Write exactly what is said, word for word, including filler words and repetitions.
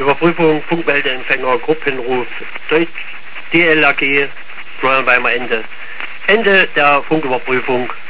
Überprüfung, Funkmeldeempfänger, Gruppenruf, Deutsch, D L A G, Steuern Weimar Ende. Ende der Funküberprüfung.